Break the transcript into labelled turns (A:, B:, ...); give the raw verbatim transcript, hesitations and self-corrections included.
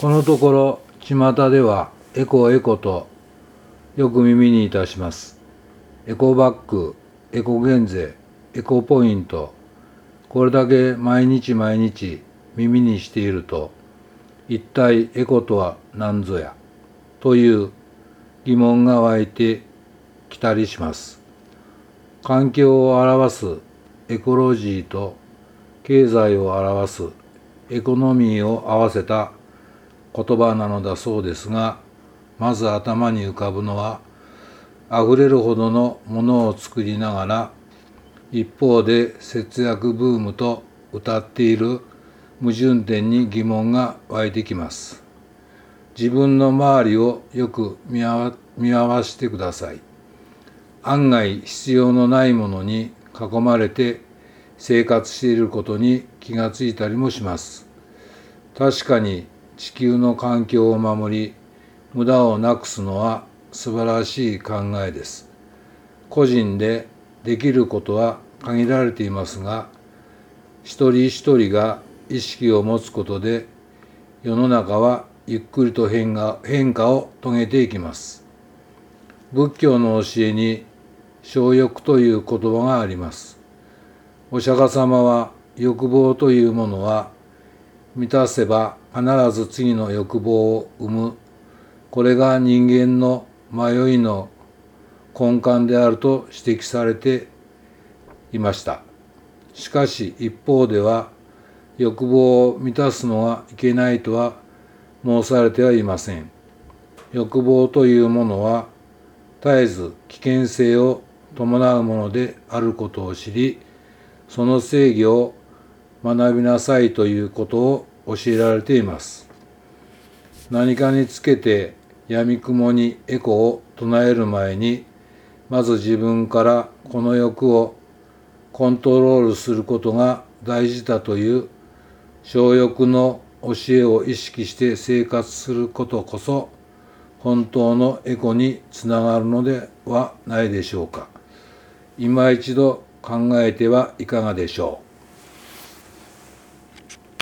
A: このところ巷ではエコエコとよく耳にいたします。エコバッグ、エコ減税、エコポイント、これだけ毎日毎日耳にしていると、一体エコとは何ぞやという疑問が湧いてきたりします。環境を表すエコロジーと経済を表すエコノミーを合わせた言葉なのだそうですが、まず頭に浮かぶのは、あふれるほどのものを作りながら、一方で節約ブームと謳っている矛盾点に疑問が湧いてきます。自分の周りをよく見合わせてください。案外必要のないものに囲まれて生活していることに気がついたりもします。確かに地球の環境を守り、無駄をなくすのは素晴らしい考えです。個人でできることは限られていますが、一人一人が意識を持つことで、世の中はゆっくりと変化、変化を遂げていきます。仏教の教えに小欲という言葉があります。お釈迦様は欲望というものは満たせば必ず次の欲望を生む。これが人間の迷いの根幹であると指摘されていました。しかし一方では欲望を満たすのがいけないとは申されてはいません。欲望というものは絶えず危険性を伴うものであることを知り、その制御を学びなさいということを教えられています。何かにつけて闇雲にエコを唱える前に、まず自分からこの欲をコントロールすることが大事だという小欲の教えを意識して生活することこそ本当のエコにつながるのではないでしょうか。今一度考えてはいかがでしょう。